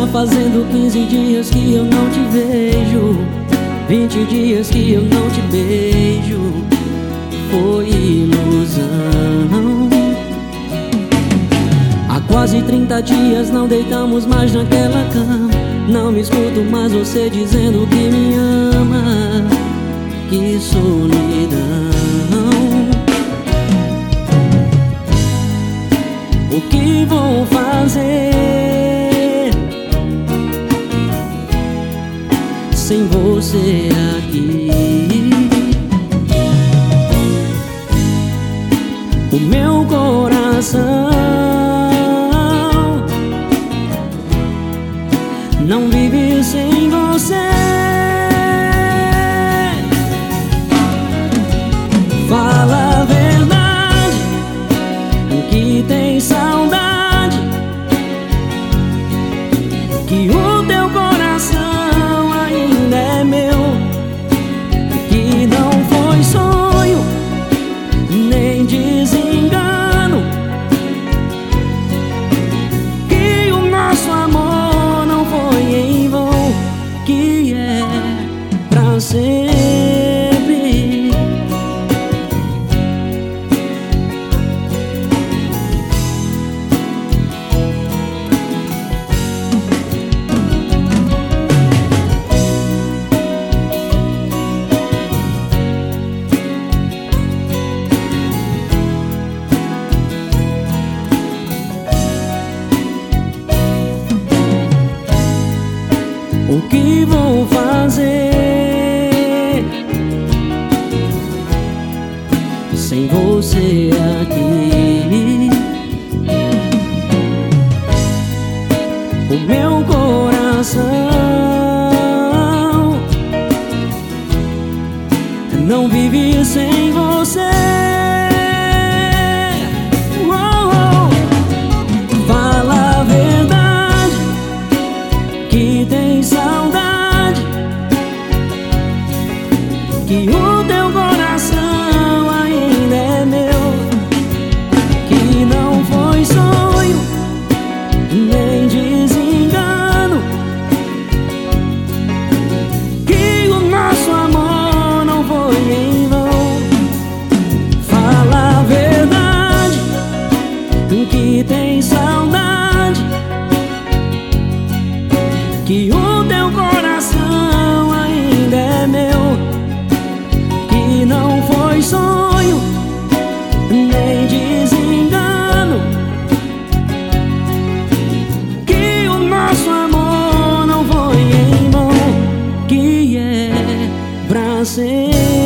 fazendo 15 dias que eu não te vejo, 20 dias que eu não te beijo. Foi ilusão. Há quase 30 dias não deitamos mais naquela cama. Não me escuto mais você dizendo que me ama. Que solidão. O que vou fazer sem você aqui? O meu coração não vive sem você. Fala a verdade, que tem saudade, que o teu coração ainda é meu, que não foi sonho, nem desengano, que o nosso amor não foi em vão, que é pra sempre. O que vou fazer sem você aqui? O meu coração não vive sem você. Fala a verdade, que tem saudade, que o teu coração ainda é meu, que não foi sonho, nem desengano, que o nosso amor não foi em vão. Fala a verdade, que tem saudade, que o teu coração ainda é meu, que não foi sonho, nem desengano, que o nosso amor não foi em vão, que é pra sempre.